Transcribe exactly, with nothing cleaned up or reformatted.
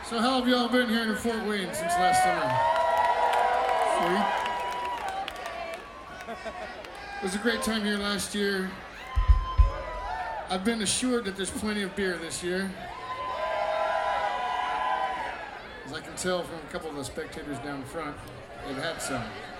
So how have y'all been here in Fort Wayne since last summer? Sweet. It was a great time here last year. I've been assured that there's plenty of beer this year. As I can tell from a couple of the spectators down front, they've had some.